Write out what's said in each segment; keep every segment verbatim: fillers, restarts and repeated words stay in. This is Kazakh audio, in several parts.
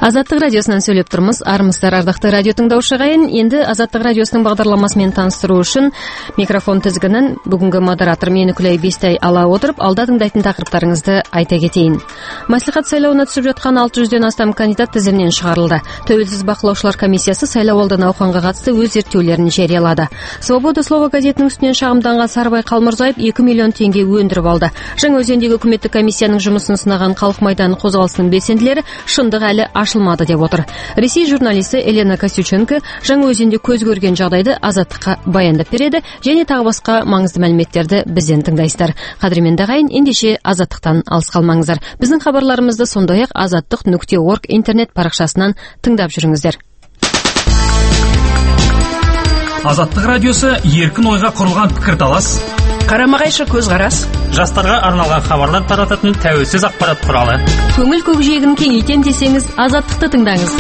Азаттық радиосынан сөйлеп тұрмыз. Армысыздар, ардақты радио тыңдаушы ағайын. Енді Азаттық радиосының бағдарламасымен таныстыру үшін микрофон тізгінін бүгінгі модератор мені Күләй Бестай ала отырып, алда тыңдайтын тақырыптарыңызды айта кетейін. Маслихат сайлауына түсіп жатқан алты жүзден астам кандидат тізімнен шығарылды. Тәуелсіз бақылаушылар комиссиясы сайлауалды науқанға қатысты өз зерттеулерін жариялады. Свобода слова газетінің үстінен шағымданған Сарыбай Қалмырзаев екі миллион теңге өндіріп алды. Жаңаөзендегі үкіметтік комиссияның жұмысын сынаған халық майданы қозғалысының белсенділері шындық әлі ашылмады деп отыр. Ресей журналисті Елена Костюченко Жаңаөзенде көз көрген жағдайды Азаттыққа баяндап береді, және тағы басқа маңызды мәліметтерді бізден тыңдайсыздар. Қадірменді ағайын, ендеше Азаттықтан алыс қалмаңыздар. Біздің хабарларымызды сондай-ақ азаттық нүкте орг интернет парақшасынан тыңдап жүріңіздер. Азаттық радиосы еркін ойға құрылған пікірталас, қарама-қайшы көзқарас, жастарға арналған хабарлар тарататын тәуелсіз ақпарат құралы. Көңіл көкжиегін кеңейтем десеңіз, Азаттықты тыңдаңыз.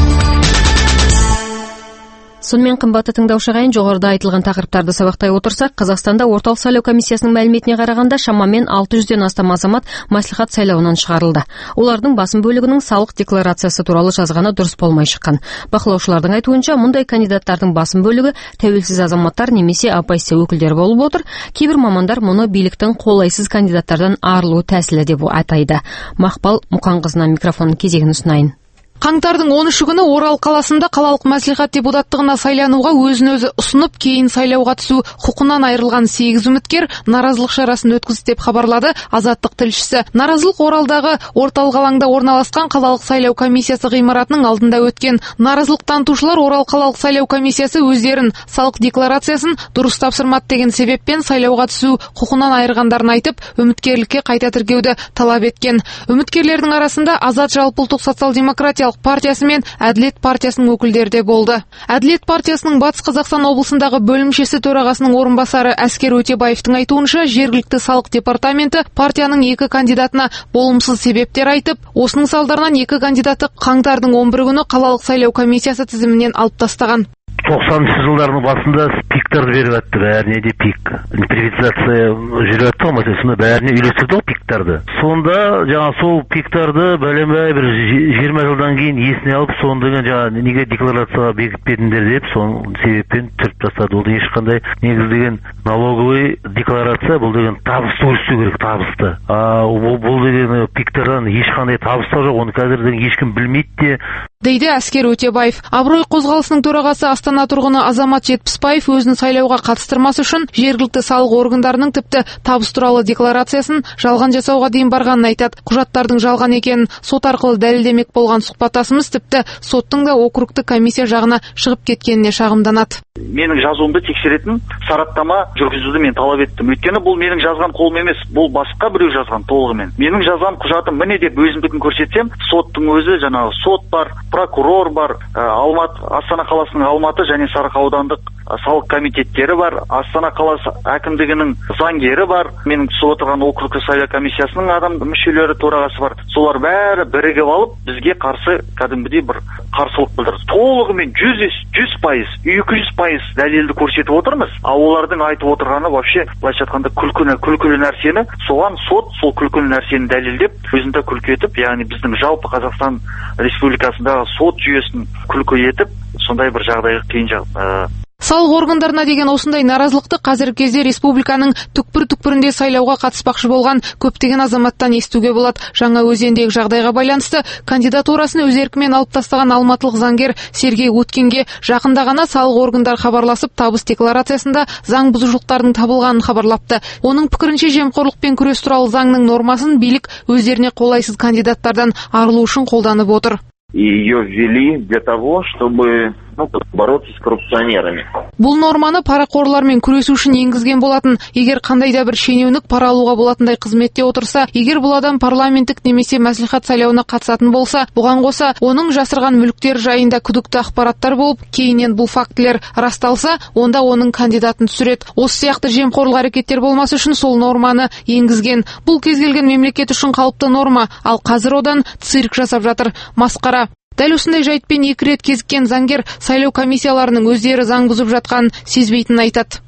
Сонымен қымбатты тыңдаушы ағайын, жоғарыда айтылған тақырыптарды сабақтай отырсақ, Қазақстанда орталық сайлау комиссиясының мәліметіне қарағанда шамамен алты жүзден астам азамат маслихат сайлауынан шығарылды. Олардың басым бөлігінің салық декларациясы туралы жазғаны дұрыс болмай шыққан. Бақылаушылардың айтуынша, мұндай кандидаттардың басым бөлігі тәуелсіз азаматтар немесе оппозиция өкілдері болып отыр. Кейбір мамандар мұны биліктің қолайсыз кандидаттардан арылу тәсілі деп атайды. Мақпал Мұқанқызынан микрофонның кезегін ұсынайын. Қаңтардың он үші күні Орал қаласында қалалық мәслихат депутаттығына сайлануға өзін-өзі ұсынып, кейін сайлауға түсу құқынан айырылған сегіз үміткер наразылық шарасын өткізді деп хабарлады Азаттық тілшісі. Наразылық Оралдағы орталық алаңда орналасқан қалалық сайлау комиссиясы ғимаратының алдында өткен. Наразылық танытушылар Орал қалалық сайлау комиссиясы өздерін салық декларациясын дұрыс тапсырмады деген себеппен сайлауға түсу құқынан айырғандарын айтып, үміткерлікке қайта тіркеуді талап еткен. Үміткерлердің арасында Азат жалпыұлттық социал-демократиялық партиясы мен Әділет партиясының өкілдері де болды. Әділет партиясының Батыс Қазақстан облысындағы бөлімшесі төрағасының орынбасары Әскер Өтебаевтың айтуынша, жергілікті салық департаменті партияның екі кандидатына болымсыз себептер айтып, осының салдарынан екі кандидаты қаңтардың он бірі күні қалалық сайлау комиссиясы тізімінен алып тастаған. тоқсаныншы жылдардың басында пиктарды беріп жатты, бәріне де пик. Приватизация жүріп жатты ғой, мәселе, сонда бәріне үйлестірді ғой пиктарды. Сонда жаңа сол пиктарды бәленбай бір жиырма жылдан кейін есіне алып, соны деген жаңа неге декларацияға бекітпедіңдер деп, соның себеппен түріп тастады. Ол ешқандай негізделген налоговый декларация, бұл деген табысты көрсету керек, табысты. А бұл деген пиктардан ешқандай табыс жоқ, оны қазір ешкім білмейді де. Дейді Әскер Өтебаев. Абырой қозғалысының төрағасы Астана тұрғыны Азамат Жетпісбаев өзін сайлауға қатыстырмас үшін жергілікті салық органдарының тіпті табыс туралы декларациясын жалған жасауға дейін барғанын айтады. Құжаттардың жалған екенін сот арқылы дәлелдемек болған сұхбаттасымыз тіпті соттың да округтік комиссия жағына шығып кеткеніне шағымданады. Менің жазуымды тексеретін сараптама жүргізуді мен талап еттім. Өйткені бұл менің жазған қолым емес, бұл басқа біреу жазған толығымен. Менің жазған құжатым міне деп өзімдікін көрсетсем, соттың өзі, жаңағы сот бар, прокурор бар, Алматы, Астана қаласының Алматы және Сарыарқа аудандық салық комитеттері бар, Астана қаласы әкімдігінің заңгері бар, менің түсіп отырған округтік сайлау комиссиясының адам мүшелері, төрағасы бар. Солар бәрі бірігіп алып, бізге қарсы кәдімгідей бір қарсылық білдірді. Толығымен жүз пайыз, екі жүз пайыз дәлелді көрсетіп отырмыз. А олардың айтып отырғаны вообще былайша айтқанда күлкілі, күлкілі нәрсені, соған сот сол күлкілі нәрсені дәлелдеп, өзінде күлкі етіп, яғни біздің жалпы Қазақстан Республикасындағы сот жүйесін күлкі етіп, сондай бір жағдайға қиын жағдай. Салық органдарына деген осындай наразылықты қазіргі кезде республиканың түкпір-түкпірінде сайлауға қатыспақшы болған көптеген азаматтан естуге болады. Жаңаөзендегі жағдайға байланысты кандидатурасын өз еркімен алып тастаған алматылық заңгер Сергей Уткинге жақында ғана салық органдар хабарласып, табыс декларациясында заң бұзушылықтардың табылғанын хабарлапты. Оның пікірінше, жемқорлықпен күрес туралы заңның нормасын билік өздеріне қолайсыз кандидаттардан арылу үшін қолданып отыр. Ее ввели для того, чтобы бороться с коррупционерами. Бұл норманы парақорлармен күресу үшін енгізген болатын. Егер қандай да бір шенеунік пара алуға болатындай қызметте отырса, егер бұл адам парламенттік немесе мәслихат сайлауына қатысатын болса, бұған қоса оның жасырған мүліктер жайында күдікті ақпараттар болып, кейіннен бұл фактілер расталса, онда оның кандидатын түсіреді. Осы сияқты жемқорлық әрекеттер болмас үшін сол норманы енгізген. Бұл кез келген мемлекет үшін қалыпты норма, ал қазір одан цирк жасап жатыр. Масқара. Дәл осындай жайтпен екі рет кезіккен заңгер сайлау комиссияларының өздері заң бұзып жатқанын сезбейтінін айтады.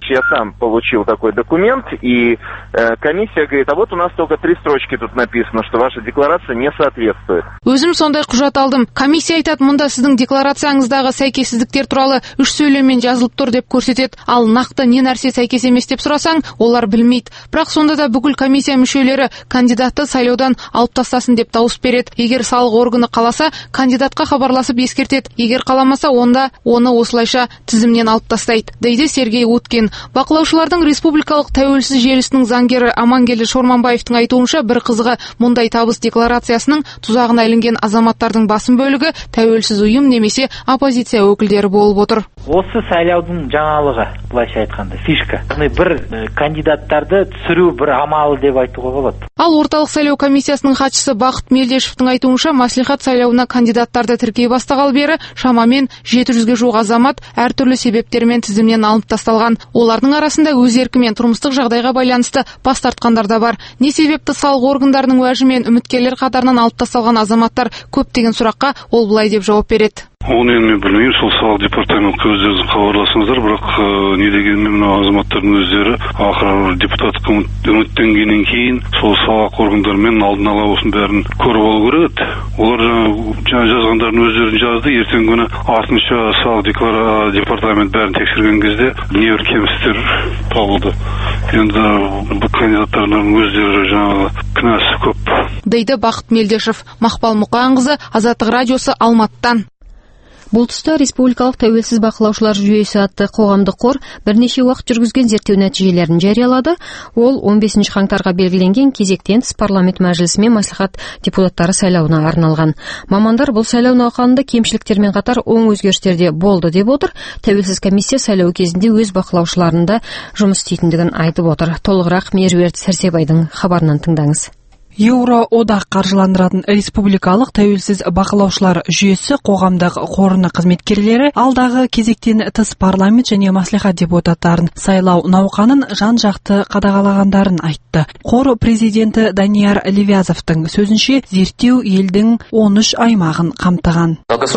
Я сам получил такой документ, и э, комиссия говорит, а вот у нас только три строчки тут написано, что ваша декларация не соответствует. Өзім сондай құжат алдым. Комиссия айтады, мұнда сіздің декларацияңыздағы сәйкессіздіктер туралы үш сөйлеммен жазылып тұр деп көрсетеді. Ал нақты не нәрсе сәйкес емес деп сұрасаң, олар білмейді. Бірақ сонда да бүкіл комиссия мүшелері кандидатты сайлаудан алып тастасын деп дауыс береді. Егер салық органы қаласа, кандидатқа хабарласып ескертеді. Егер қаламаса, онда оны осылайша тізімнен алып тастайды, дейді Сергей Уткин. Бақылаушылардың республикалық тәуелсіз желісінің заңгері Амангелді Шорманбаевтың айтуынша, бір қызығы мұндай табыс декларациясының тұзағына ілінген азаматтардың басым бөлігі тәуелсіз ұйым немесе оппозиция өкілдері болып отыр. Осы сайлаудың жаңалығы, былайша айтқанда, фишка. Бір кандидаттарды түсіру бір амалы деп айтуға болады. Ал орталық сайлау комиссиясының хатшысы Бақыт Мелдешевтің айтуынша, маслихат сайлауына кандидаттарды тіркей бастағалы бері шамамен жеті жүзге жуық азамат әртүрлі себептермен тізімнен алынып тасталған. Олардың арасында өз еркімен тұрмыстық жағдайға байланысты бас тартқандар да бар. Не себепті салық органдарының уәжімен үміткерлер қатарынан алып тасталған азаматтар көп деген сұраққа ол былай деп жауап береді. Оны енді мен білмеймін, сол салық департаментке өздеріңіз хабарласыңыздар, бірақ не дегенмен мына азаматтардың өздері ақыры депутаттыққа үміттенгеннен кейін сол салық органдарымен алдын ала осының бәрін көріп алу керек. Олар жаңа жазғандардың өздерін жазды, ертеңгі күні артынша салық департамент бәрін тексерген кезде небір кемістер табылды. Енді бұл кандидаттардың өздері жаңағы кінәсі көп. Дейді Бақыт Мелдешев. Мақпал Мұқанқызы, Азаттық радиосы, Алматыдан. Бұл тұста республикалық тәуелсіз бақылаушылар жүйесі атты қоғамдық қор бірнеше уақыт жүргізген зерттеу нәтижелерін жариялады. Ол он бесінші қаңтарға белгіленген кезектен тыс парламент мәжілісі мен мәслихат депутаттары сайлауына арналған. Мамандар бұл сайлау науқанында кемшіліктермен қатар оң өзгерістер де болды деп отыр. Тәуелсіз комиссия сайлау кезінде өз бақылаушыларында жұмыс істейтіндігін айтып отыр. Толығырақ Меруерт Сәрсебайдың хабарынан тыңдаңыз. Еуроодақ қаржыландыратын республикалық тәуелсіз бақылаушылар жүйесі қоғамдық қорының қызметкерлері алдағы кезектен тыс парламент және маслихат депутаттарын сайлау науқанын жан-жақты қадағалағандарын айтты. Қор президенті Данияр Левязовтың сөзінше, зерттеу елдің он үш аймағын қамтыған.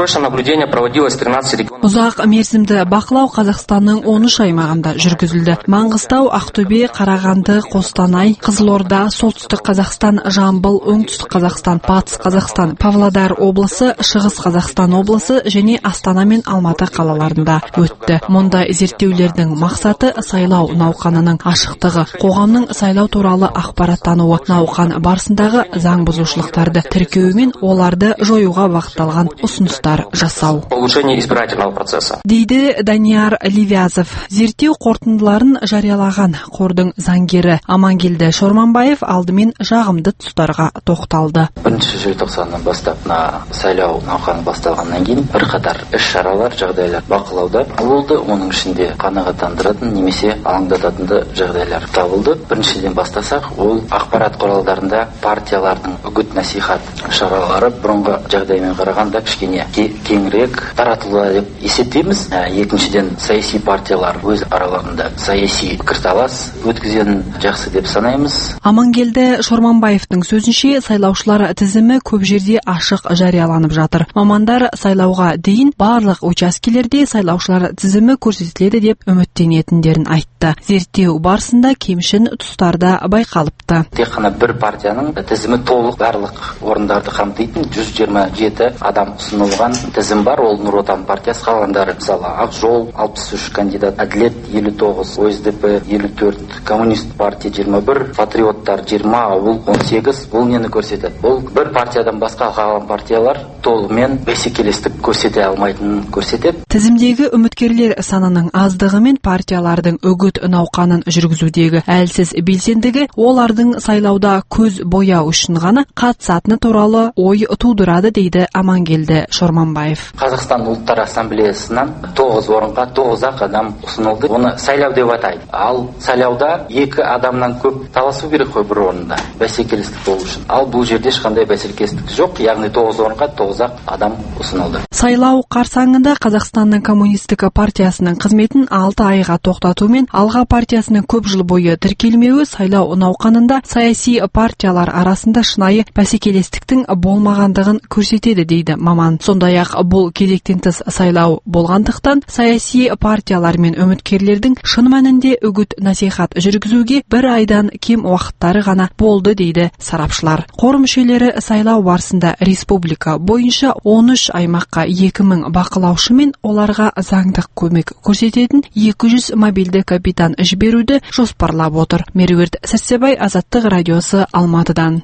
Ұзақ мерзімді бақылау Қазақстанның он үш аймағында жүргізілді. Маңғыстау, Ақтөбе, Қарағанды, Қостанай, Қызылорда, Солтүстік Қазақстан, Жамбыл, Оңтүстік Қазақстан, Батыс Қазақстан, Павлодар облысы, Шығыс Қазақстан облысы және Астана мен Алматы қалаларында өтті. Мұндай зерттеулердің мақсаты сайлау науқанының ашықтығы, қоғамның сайлау туралы ақпараттануы, науқан барысындағы заң бұзушылықтарды тіркеу мен оларды жоюға бағытталған ұсыныстар жасау. Дейді Данияр Левязов. Зерттеу қорытындыларын жариялаған қордың заңгері Амангелді Шорманбаев алдымен жағымды тұстарға тоқталды. Бірінші желтоқсаннан бастап на сайлау науқаны басталғаннан кейін бірқатар іс-шаралар, жағдайлар бақылауда болды. Оның ішінде қанағаттандыратын немесе алаңдататын жағдайлар табылды. Біріншіден бастасақ, ол ақпарат құралдарында партиялардың үгіт-насихат шаралары бұрынғы жағдаймен қарағанда кішкене кеңірек таратылды деп есептейміз. Екіншіден, саяси партиялар өз араларында саяси пікірталас өткізгенін жақсы деп санаймыз. Амангелді Шорманбаевтың сөзінше, сайлаушылар тізімі көп жерде ашық жарияланып жатыр. Мамандар сайлауға дейін барлық учаскелерде сайлаушылар тізімі көрсетіледі деп үміттенетіндерін айтты. Зерттеу барысында кемшін тұстарда байқалыпты. Тек қана бір партияның тізімі толық барлық орындарды қамтитын жүз жиырма жеті адам ұсынылған тізім бар. Ол Нұр Отан партиясы қалғандары, мысалы, Ақ жол алпыс үш кандидат, Әділет елу тоғыз, О С Д П елу төрт, Коммунист партия жиырма бір, Патриоттар жиырма, Ауыл он сегіз. Бұл нені көрсетеді? Бұл бір партиядан басқа қалған партиялар толығымен бәсекелестік көрсете алмайтынын көрсетеді. Тізімдегі үміткерлер санының аздығы мен партиялардың үгіт науқанын жүргізудегі әлсіз белсендігі олардың сайлауда көз бояу үшін ғана қатысатыны туралы ой тудырады, дейді Амангелді Шорманбаев. Қазақстан ұлттар ассамблеясынан тоғыз орынға тоғыз ақ адам ұсынылды. Оны сайлау деп атайды. Ал сайлауда екі адамнан көп таласу керек қой бір орында. Бәсекелестік бәсекелестік болу үшін. Ал бұл жерде ешқандай бәсекелестік жоқ, яғни тоғыз орынға тоғыз ақ адам ұсынылды. Сайлау қарсаңында Қазақстанның коммунистік партиясының қызметін алты айға тоқтатумен Алға партиясының көп жыл бойы тіркелмеуі сайлау науқанында саяси партиялар арасында шынайы бәсекелестіктің болмағандығын көрсетеді дейді маман. Сондай-ақ бұл кезектен тыс сайлау болғандықтан саяси партиялар мен үміткерлердің шын мәнінде үгіт насихат жүргізуге бір айдан кем уақыттары ғана болды дейді сарапшылар. Қор мүшелері сайлау барысында республика бойынша он үш аймаққа екі мың бақылаушы мен оларға заңдық көмек көрсететін екі жүз мобильді капитан жіберуді жоспарлап отыр. Меруерт Сәрсебай, Азаттық радиосы, Алматыдан.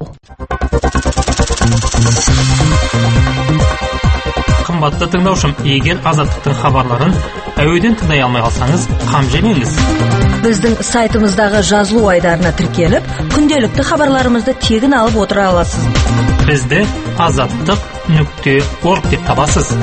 Қымбатты тыңдаушым, егер Азаттықтың хабарларын әуеден тыңдай алмай қалсаңыз, қам жемеңіз. Біздің сайтымыздағы жазылу айдарына тіркеліп, күнделікті хабарларымызды тегін алып отыра аласыз. Бізді азаттық нүкте орг деп табасыз.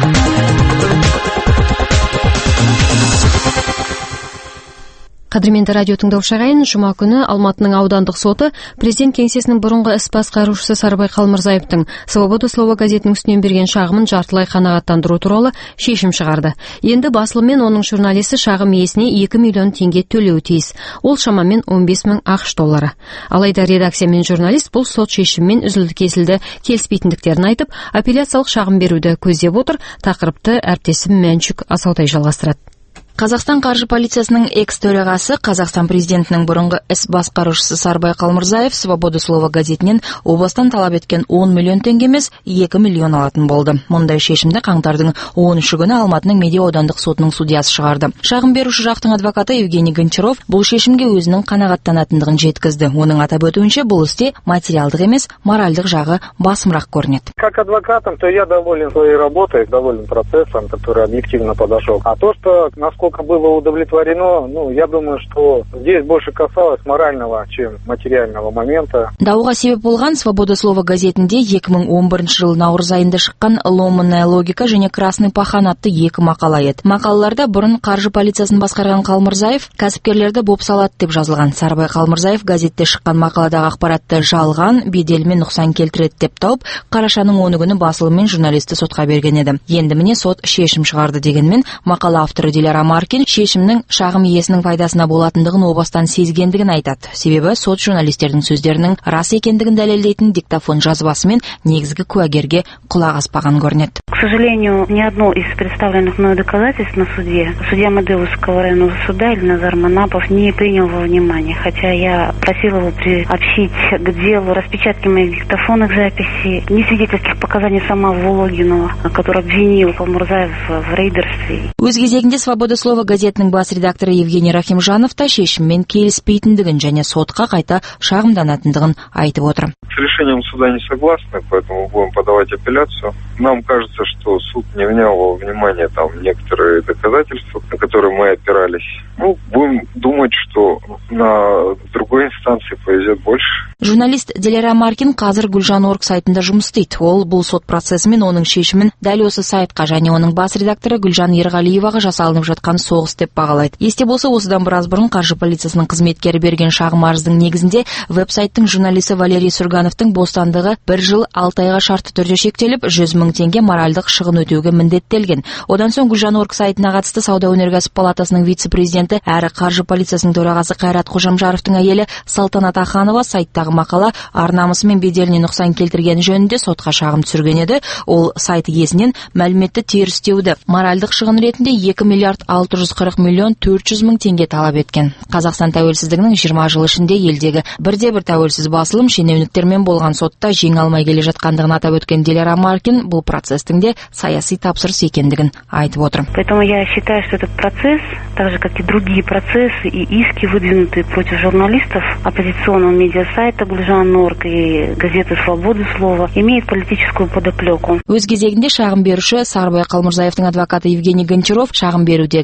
Қадірменді радио тыңдаушы ағайын, жұма күні Алматының аудандық соты президент кеңсесінің бұрынғы іс басқарушысы Сарыбай Қалмырзаевтың Свобода слова газетінің үстінен берген шағымын жартылай қанағаттандыру туралы шешім шығарды. Енді басылым мен оның журналисі шағым иесіне екі миллион теңге төлеуі тиіс. Ол шамамен он бес мың ақш доллары. Алайда редакция мен журналист бұл сот шешіммен үзілді-кесілді келіспейтіндіктерін айтып, апелляциялық шағым беруді көздеп отыр. Тақырыпты әріптесім Мәншүк Асаутай жалғастырады. Қазақстан қаржы полициясының экс-төрағасы, Қазақстан президентінің бұрынғы іс басқарушысы Сарыбай Қалмырзаев Свобода слова газетінен областан талап еткен он миллион теңге емес, екі миллион алатын болды. Мұндай шешімді қаңтардың оныншы күні Алматының Медеу аудандық сотының судьясы шығарды. Шағым беруші жақтың адвокаты Евгений Гончаров бұл шешімге өзінің қанағаттанатындығын жеткізді. Оның атап өтуінше, бұл істе материалдық емес, моральдық жағы басымырақ көрінеді. Как адвокатом, то я доволен своей работой, доволен процессом, который объективно подошел. А то, что насколько было удовлетворено, ну, я думаю, что здесь больше касалось морального, чем материального момента. Дауға себеп болған Свобода слова газетінде екі мың он бірінші жыл наурыз айында шыққан «Ломанная логика» және «Красный пахан» атты екі мақала еді. Мақалаларда бұрын қаржы полициясын басқарған Қалмырзаев кәсіпкерлерді бопсалады деп жазылған. Сарыбай Қалмырзаев газетте шыққан мақаладағы ақпаратты жалған, беделмен нұқсан келтіреді деп тауып, қарашаның оны күні басылым мен журналисті сотқа берген еді. Енді міне сот шешім шығарды дегенмен, мақала авторы Диляра Маркин шешімнің шағым иесінің пайдасына болатындығын о бастан сезгендігін айтады. Себебі сот журналистердің сөздерінің рас екендігін дәлелдейтін диктофон жазбасы мен негізгі куәгерге құлақ аспаған көрінеді. К сожалению, ни одно из представленных мною доказательств на суде судья Медеевского районного суда Ильназар Манапов не принял во внимание, хотя я просила его приобщить к делу распечатки моих диктофонных записей, не свидетельских показаний самого Логинова, который обвинил Қалмырзаев в рейдерстве. Өз кезегінде Свобода слова газетінің бас редакторы Евгений Рахимжанов та шешіммен келіспейтіндігін және сотқа қайта шағымданатындығын айтып отыр. С решением суда не согласны, поэтому будем подавать апелляцию. Нам кажется, что суд не внял во внимание там некоторые доказательства, на которые мы опирались. Ну, будем думать, что на другой инстанции повезет больше. Журналист Диляра Маркин қазір Гүлжан орг сайтында жұмыс істейді. Ол бұл сот процесі мен оның шешімін дәл осы сайтқа және оның бас редакторы Гүлжан Ерғалиеваға жасалынып жатқан соғыс деп бағалайды. Есте болса, осыдан біраз бұрын қаржы полициясының қызметкері берген шағым арыздың негізінде веб-сайттың журналисі Валерий Сургановтың бостандығы бір жыл алты айға шартты түрде шектеліп, жүз мың теңге моральдық шығын өтеуге міндеттелген. Одан соң Гүлжан орг сайтына қатысты Сауда өнеркәсіп палатасының вице-президенті әрі қаржы полициясының төрағасы Қайрат Қожамжаровтың әйелі Салтанат Аханова сайттағы мақала ар-намысы мен беделіне нұқсан келтірген жөнінде сотқа шағым түсірген еді. Ол сайт иесінен мәліметті терістеуді моральдық шығын ретінде екі миллиард алты жүз қырық миллион төрт жүз мың теңге талап еткен. Қазақстан тәуелсіздігінің жиырма жыл ішінде елдегі бірде-бір тәуелсіз басылым шенеуніктермен болған сотта жеңе алмай келе жатқандығын атап өткен Диляра Маркин бұл процестің де саяси тапсырыс екендігін айтып отыр. Поэтому я считаю, что этот процесс, так же как и другие процессы и иски, выдвинутые против журналистов оппозиционного медиасайта Гүлжан орг и газеты «Свобода слова», имеет политическую подоплеку. Өз кезегінде шағым беруші Сарыбай Қалмырзаевтың адвокаты Евгений Гончаров шағым берудегі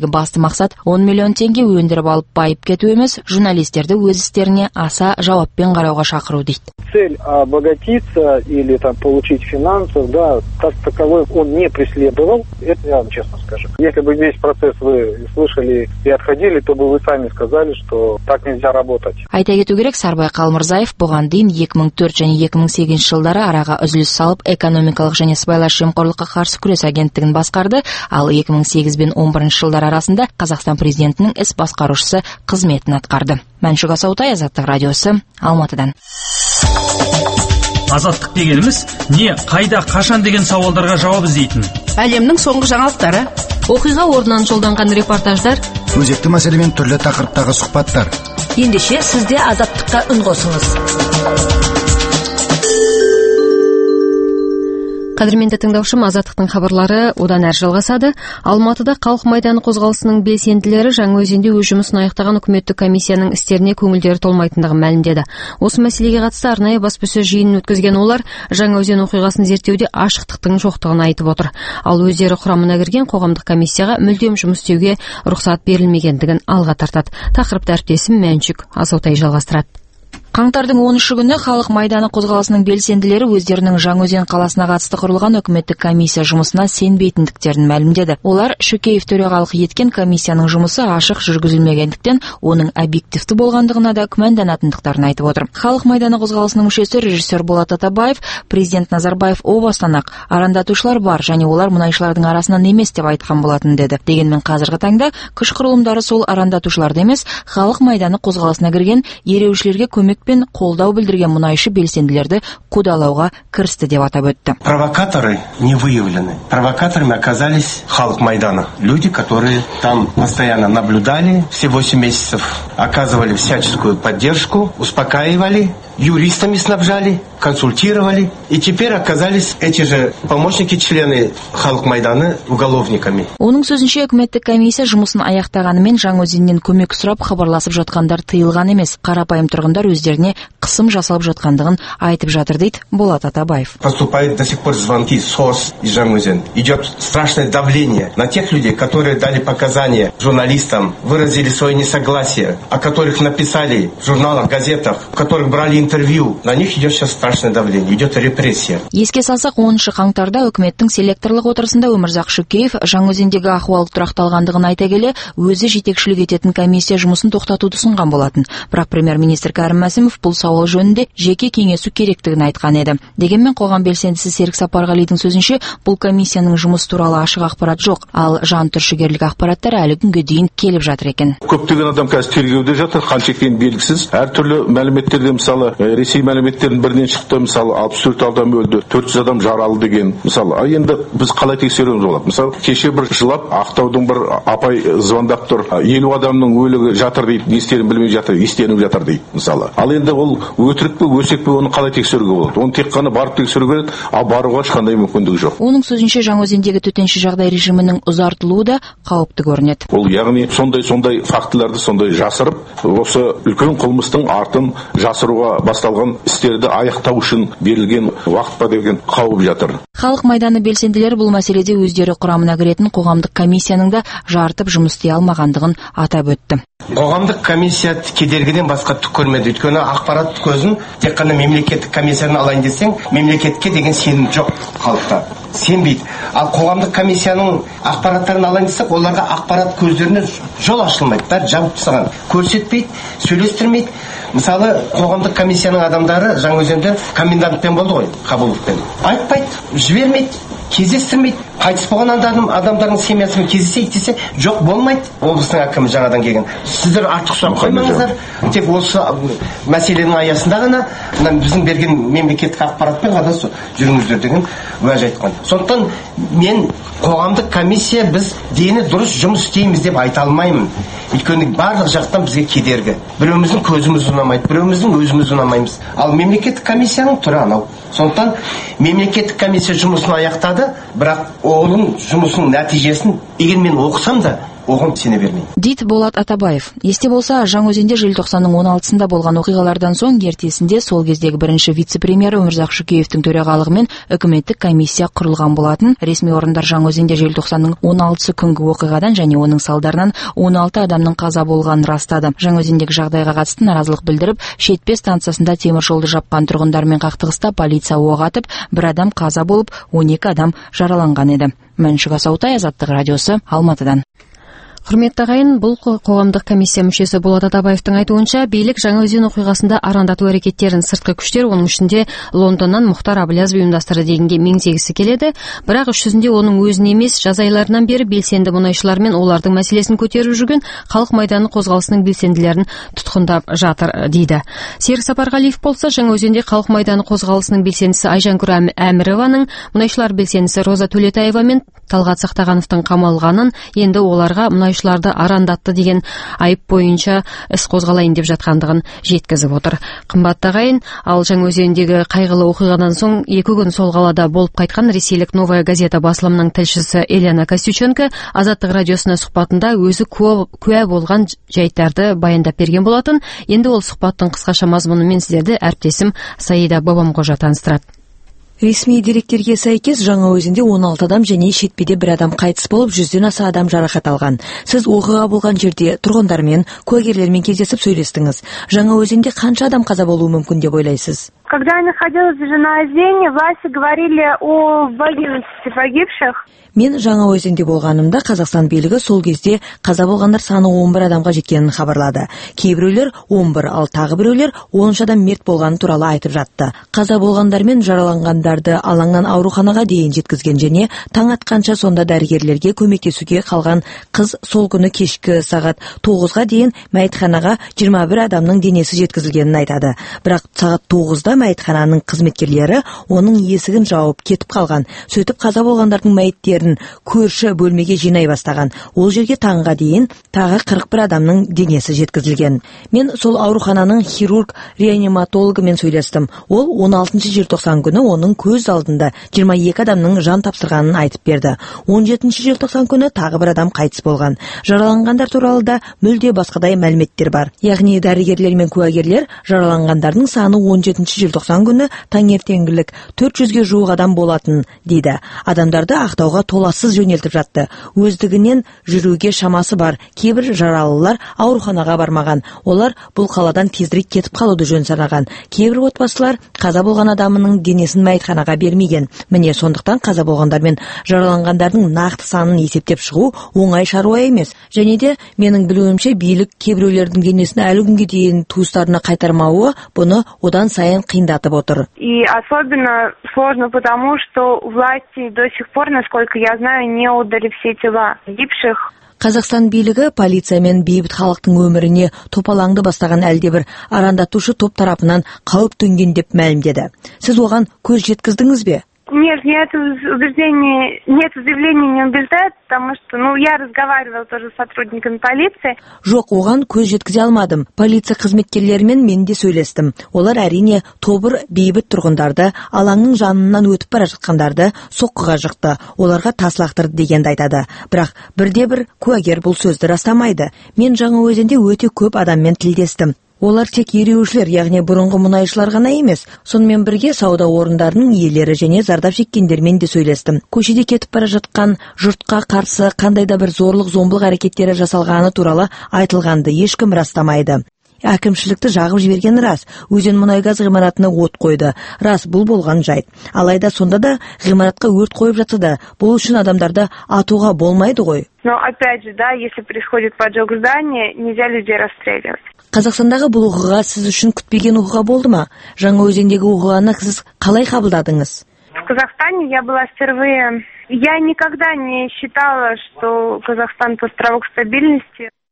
кездегі басты мақсат он миллион теңге өндіріп алып байып кету емес, журналистерді өз істеріне аса жауаппен қарауға шақыру дейді. Цель обогатиться или там получить финансов, да, как таковой он не преследовал, это я вам честно скажу. Если бы весь процесс вы слышали и отходили, то бы вы сами сказали, что так нельзя работать. Айта кету керек, Сарбай Қалмырзаев бұған дейін екі мың төрт және екі мың сегізінші жылдары араға үзіліс салып, экономикалық және сыбайлас жемқорлыққа қарсы күрес агенттігін басқарды, ал екі мың сегіз бен он бірінші жылдар арасында Қазақстан президентінің іс басқарушысы қызметін атқарды. Мәншүк Асаутай, Азаттық радиосы, Алматыдан. Азаттық дегеніміз не, қайда, қашан деген сауалдарға жауап іздейтін. Әлемнің соңғы жаңалықтары, оқиға орнынан жолданған репортаждар, өзекті мәселемен түрлі тақырыптағы сұхбаттар. Ендеше сізде Азаттыққа үн қосыңыз. Қадірменді тыңдаушым, Азаттықтың хабарлары одан әрі жалғасады. Алматыда халық майданы қозғалысының белсенділері Жаңаөзенде өз жұмысын аяқтаған үкіметтік комиссияның істеріне көңілдері толмайтындығын мәлімдеді. Осы мәселеге қатысты арнайы баспасөз жиынын өткізген олар Жаңаөзен оқиғасын зерттеуде ашықтықтың жоқтығын айтып отыр. Ал өздері құрамына кірген қоғамдық комиссияға мүлдем жұмыс істеуге рұқсат берілмегендігін алға тартады. Тақырыпты әріптесім Мәншүк Асаутай жалғастырады. Қаңтардың он үші күні халық майданы қозғалысының белсенділері өздерінің Жаңаөзен қаласына қатысты құрылған үкіметтік комиссия жұмысына сенбейтіндіктерін мәлімдеді. Олар Шөкеев төрағалық еткен комиссияның жұмысы ашық жүргізілмегендіктен, оның объективті болғандығына да күмәнданатындықтарын айтып отыр. Халық майданы қозғалысының мүшесі режиссер Болат Атабаев, президент Назарбаев о бастан ақ арандатушылар бар және олар мұнайшылардың арасынан емес деп айтқан болатын деді. Дегенмен қазіргі таңда күш құрылымдары сол арандатушыларды емес, халық майданы қозғалысына кірген ереуішілерге көмек пен қолдау білдірген мұнайшы белсенділерді қудалауға кірісті деп атап өтті. Провокаторы не выявлены. Провокаторами оказались халық майдана. Люди, которые там постоянно наблюдали все восемь месяцев, оказывали всяческую поддержку, успокаивали, юристами снабжали, консультировали. И теперь оказались эти же помощники, члены халық майданы уголовниками. Оның сөзінше, үкіметтік комиссия жұмысын аяқтағанымен Жаңаөзеннен көмек сұрап хабарласып жатқандар тыйылған емес. Қарапайым тұрғындар өздеріне қысым жасалып жатқандығын айтып жатыр дейді Болат Атабаев. Поступают до сих пор звонки СОС из Жаңаөзен. Идет страшное давление на тех людей, которые дали показания журналистам, выразили свое несогласие, о которых написали в журналах, газетах, в которых брали интервью. На них идет сейчас страшное давление, идет репрессия. Еске салсақ, оныншы қаңтарда үкіметтің селекторлық отырысында Өмірзақ Шөкеев Жаңаөзендегі ахуал тұрақталғандығын айта келе, өзі жетекшілік ететін комиссия жұмысын тоқтатуды ұсынған болатын. Бірақ премьер-министр Кәрім Мәсімов бұл сауал жөнінде жеке кеңесу керектігін айтқан еді. Дегенмен қоғам белсендісі Серік Сапарғалидың сөзінше, бұл комиссияның жұмысы туралы ашық ақпарат жоқ, ал жан түршігерлік ақпараттар әлі күнге дейін келіп жатыр екен. Көптеген адам қазір тергеуде жатыр, қанша екені белгісіз. Әртүрлі мәліметтерде, мысалы, Ресей мәліметтерінің бірінен шықты, мысалы, алпыс төрт адам өлді, төрт жүз адам жаралды деген. Мысалы, а енді біз қалай тексеруіміз болады? Мысалы, кеше бір жылап, Ақтаудың бір апай звондап тұр, елу адамның өлігі жатыр дейді, не істерін білмей жатыр, естеніп жатыр дейді, мысалы. Ал енді ол өтірік пе, өсек пе, оны қалай тексеруге болады? Оны тек қана барып тексеруге, а баруға ешқандай мүмкіндігі жоқ. Оның сөзінше, Жаңаөзендегі төтенше жағдай режимінің ұзартылуы да қауіпті көрінеді. Ол яғни сондай сондай фактілерді сондай жасырып, осы үлкен қылмыстың артын жасыруға басталған істерді аяқтау үшін берілген уақыт па деген қауіп жатыр. Халық майданы белсенділері бұл мәселеде өздері құрамына кіретін қоғамдық комиссияның да жартып жұмыс істей алмағандығын атап өтті. Қоғамдық комиссия кедергіден басқа түк көрмеді. Өйткені ақпарат көзін тек қана мемлекеттік комиссияны алайын десең, мемлекетке деген сенім жоқ халықта. Сенбейді. Ал қоғамдық комиссияның ақпараттарын алайын десек, оларға ақпарат көздеріне жол ашылмайды. Бәрі жауып тастаған. Көрсетпейді, сөйлестірмейді. Мысалы, қоғамдық комиссияның адамдары Жаңаөзенде комендантпен болды ғой, Қабыловпен. Айтпайды, жібермейді, кездестірмейді. Қайтыс болған адам, адамдардың семьясымен кездесейік десе, жоқ болмайды. Облыстың әкімі жаңадан келген. Сіздер артық сұрақ қоймаңыздар. Тек осы мәселенің аясында ғана біздің берген мемлекеттік ақпаратпен ғана жүріңіздер деген уәж айтқан. Сондықтан мен қоғамдық комиссия біз дені дұрыс жұмыс істейміз деп айта алмаймын. Өйткені барлық жақтан бізге кедергі. Біреуміздің көзіміз ұнамайды, біреуміздің өзіміз ұнамаймыз. Ал мемлекеттік комиссияның түрі анау. Сондықтан мемлекеттік комиссия жұмысын аяқтады, бірақ оның жұмысының нәтижесін егер мен оқысам да, оған сене бермеймін дейді Болат Атабаев. Есте болса, Жаңаөзенде желтоқсанның он алтысында болған оқиғалардан соң ертесінде сол кездегі бірінші вице-премьер Өмірзақ Шөкеевтің төрағалығымен үкіметтік комиссия құрылған болатын. Ресми орындар Жаңаөзенде желтоқсанның он алтысы күнгі оқиғадан және оның салдарынан он алты адамның қаза болғанын растады. Жаңаөзендегі жағдайға қатысты наразылық білдіріп, Шетпе станциясында темір жолды жапқан тұрғындармен қақтығыста полиция оқ атып, бір адам қаза болып, он екі адам жараланған еді. Мәншүк Асаутай, Азаттық радиосы, Алматыдан. Құрметті ағайын, бұл қоғамдық комиссия мүшесі Болат Атабаевтың айтуынша, билік Жаңаөзен оқиғасында арандату әрекеттерін сыртқы күштер, оның ішінде Лондоннан Мұхтар Абылязов ұйымдастырды дегенге меңзегісі келеді, бірақ іс жүзінде оның өзін емес, жаз айларынан бері белсенді мұнайшылар мен олардың мәселесін көтеріп жүрген халық майданы қозғалысының белсенділерін тұтқындап жатыр дейді. Серік Сапарғалиев болса, Жаңаөзенде халық майданы қозғалысының белсендісі Айжанкүр Әмірованың, мұнайшылар белсендісі Роза Төлетаева мен Талғат Сақтағановтың қамалғанын, енді оларға мұнайшыларды арандатты деген айып бойынша іс қозғалайын деп жатқандығын жеткізіп отыр. Қымбатты ағайын, ал Жаңаөзендегі қайғылы оқиғадан соң екі күн сол қалада болып қайтқан ресейлік Новая газета басылымының тілшісі Елена Костюченко Азаттық радиосына сұхбатында өзі куә болған жайттарды баяндап берген болатын. Енді ол сұхбаттың қысқаша мазмұнымен сіздерді әріптесім Саида Бабамқожа таныстырады. Ресми деректерге сәйкес Жаңаөзенде он алты адам және Шетпеде бір адам қайтыс болып, жүзден аса адам жарақат алған. Сіз оқиға болған жерде тұрғындармен, куәгерлермен кездесіп сөйлестіңіз. Жаңаөзенде қанша адам қаза болуы мүмкін деп ойлайсыз? Когда я находилась в Жаңаөзене, власти говорили о одиннадцати погибших. Мен Жаңаөзенде болғанымда Қазақстан билігі сол кезде қаза болғандар саны он бір адамға жеткенін хабарлады. Кейбіреулер он бір, ал тағы біреулер он үш адам мерт болғаны туралы айтып жатты. Қаза болғандар мен жараланғандарды алаңнан ауруханаға дейін жеткізген және таң атқанша сонда дәрігерлерге көмектесуге қалған қыз сол күні кешкі сағат тоғызға дейін мәйітханаға жиырма бір адамның денесі жеткізілгенін айтады. Бірақ сағат тоғызда мәйітхананың қызметкерлері оның есігін жауып кетіп қалған. Сөйтіп қаза болғандардың мәйіттерін көрші бөлмеге жинай бастаған. Ол жерге таңға дейін тағы қырық бір адамның денесі жеткізілген. Мен сол аурухананың хирург реаниматологымен сөйлестім. Ол он алтыншы желтоқсан күні оның көз алдында жиырма екі адамның жан тапсырғанын айтып берді. он жетінші желтоқсан күні тағы бір адам қайтыс болған. Жараланғандар туралы да мүлде басқадай мәліметтер бар. Яғни дәрігерлер мен куәгерлер жараланғандардың саны он жетінші желтоқсан күні таңертеңгілік төрт жүзге жуық адам болатын дейді. Адамдарды Ақтауға толассыз жөнелтіп жатты. Өздігінен жүруге шамасы бар. Кейбір жаралылар ауруханаға бармаған. Олар бұл қаладан тезірек кетіп қалуды жөн санаған. Кейбір отбасылар қаза болған адамының денесін мәйітханаға бермеген. Міне сондықтан қаза болғандар мен жараланғандардың нақты санын есептеп шығу оңай шаруа емес. Және де менің білуімше билік кейбіреулердің денесін әлі күнге дейін туыстарына қайтармауы бұны одан сайын қиындатып отыр. И особенно сложно потому, что власти до сих пор, насколько я знаю, не отдали все тела погибших. Қазақстан билігі полиция мен бейбіт халықтың өміріне топалаңды бастаған әлдебір арандатушы топ тарапынан қауіп төнген деп мәлімдеді. Сіз оған көз жеткіздіңіз бе? Нет, меня это убеждение, нет, заявление не убеждает, потому что, ну, я разговаривала тоже с сотрудниками полиции. Жоқ, оған көз жеткізе алмадым. Полиция қызметкерлерімен мен де сөйлестім. Олар әрине тобыр бейбіт тұрғындарды, алаңның жанынан өтіп бара жатқандарды соққыға жықты, оларға тас лақтырды дегенді айтады. Бірақ бірде-бір куәгер бұл сөзді растамайды. Мен Жаңаөзенде өте көп адаммен тілдестім. Олар тек ереуілшілер, яғни бұрынғы мұнайшылар ғана емес. Сонымен бірге сауда орындарының иелері және зардап шеккендермен де сөйлестім. Көшеде кетіп бара жатқан жұртқа қарсы қандай да бір зорлық зомбылық әрекеттері жасалғаны туралы айтылғанды ешкім растамайды. Әкімшілікті жағып жіберген рас. Өзен мұнайгаз ғимаратына от қойды. Рас, бұл болған жайт. Алайда сонда да ғимаратқа өрт қойып жатса да, бұл үшін адамдарды атуға болмайды ғой. Но опять же, да, если происходит поджог здания, нельзя людей расстреливать. Қазақстандағы бұл оқиға сіз үшін күтпеген оқиға болды ма? Жаңаөзендегі оқиғаны сіз қалай қабылдадыңыз? В Казахстане я была впервые. Я никогда не считала, что Казахстан островок стабильности.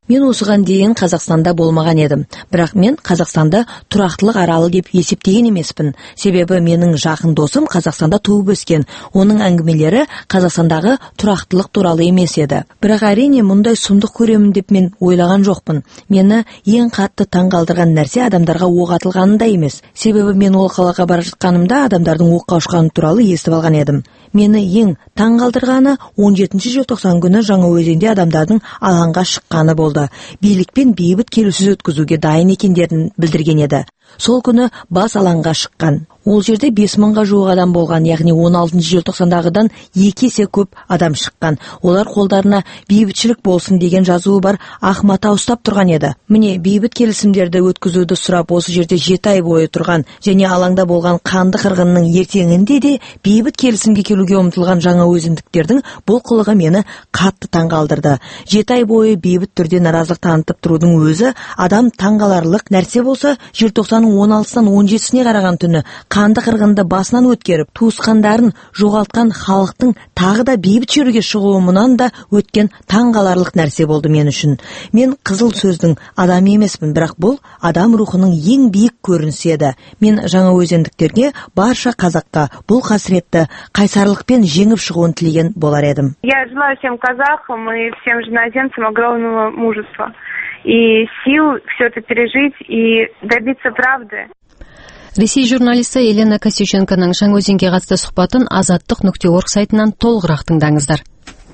Мен осыған дейін Қазақстанда болмаған едім, бірақ мен Қазақстанды тұрақтылық аралы деп есептеген емеспін. Себебі менің жақын досым Қазақстанда туып өскен. Оның әңгімелері Қазақстандағы тұрақтылық туралы емес еді. Бірақ әрине мұндай сұмдық көремін деп мен ойлаған жоқпын. Мені ең қатты таңғалдырған нәрсе адамдарға оқ атылғанында емес. Себебі мен ол қалаға бара жатқанымда адамдардың оққа ұшқаны туралы естіп алған едім. Мені ең таңғалдырғаны он жетінші желтоқсан күні Жаңаөзенде адамдардың алаңға шыққаны болды. Билікпен бейбіт келіссөз өткізуге дайын екендерін білдірген еді. Сол күні бас алаңға шыққан. Ол жерде бес мыңға жуық адам болған, яғни он алтыншы желтоқсандағыдан екі есе көп адам шыққан. Олар қолдарына бейбітшілік болсын деген жазуы бар ақ мата ұстап тұрған еді. Міне бейбіт келісімдерді өткізуді сұрап осы жерде жеті ай бойы тұрған және алаңда болған қанды қырғынның ертеңінде де бейбіт келісімге келуге ұмтылған жаңаөзендіктердің бұл қылығы мені қатты таңғалдырды. Жеті ай бойы бейбіт түрде наразылық танытып тұрудың өзі адам таңғаларлық нәрсе болса, желтоқсанның он алтысынан он жетісіне қараған түні қанды қырғынды басынан өткеріп, туысқандарын жоғалтқан халықтың тағы да бейбіт шеруге шығуы мұнан да өткен таңғаларлық нәрсе болды мен үшін. Мен қызыл сөздің адамы емеспін, бірақ бұл адам рухының ең биік көрінісі еді. Мен жаңаөзендіктерге, барша қазаққа бұл қасіретті қайсарлықпен жеңіп шығуын тілеген болар едім. Я желаю всем казахам и всем женоземцам огромного мужества и сил все это пережить и добиться правды. Ресей журналисті Елена Косюченконың Жаңаөзенге қатысты сұхбатын азаттық нүкте орг сайтынан толығырақ тыңдаңыздар.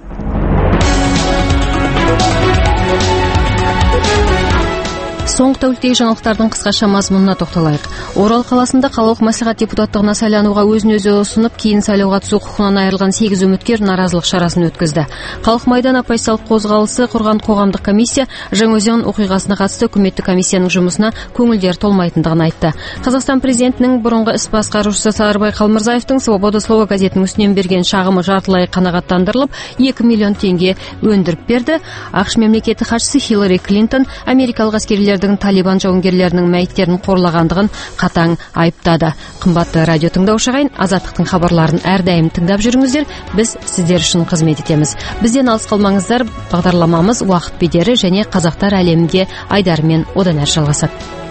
Соңғы тәуліктегі жаңалықтардың қысқаша мазмұнына тоқталайық. Орал қаласында қалалық мәслихат депутаттығына сайлануға өзін өзі ұсынып, кейін сайлауға түсу құқығынан айырылған сегіз үміткер наразылық шарасын өткізді. Халық майдан оппозициялық қозғалысы құрған қоғамдық комиссия Жаңаөзен оқиғасына қатысты үкіметтік комиссияның жұмысына көңілдер толмайтындығын айтты. Қазақстан президентінің бұрынғы іс басқарушысы Саарбай Қалмырзаевтың Свобода слова газетінің үстінен берген шағымы жартылай қанағаттандырылып, екі миллион теңге өндіріп берді. ақш мемлекеті хатшысы Хиллари Клинтон америкалық әскерилердің Талибан жауынгерлерінің мәйіттерін қорлағандығын қатаң айыптады. Қымбатты радио тыңдаушы ағайын, Азаттықтың хабарларын әрдайым тыңдап жүріңіздер. Біз сіздер үшін қызмет етеміз. Бізден алыс қалмаңыздар. Бағдарламамыз уақыт бедері және қазақтар әлемінде Айдарымен одан әрі жалғасады.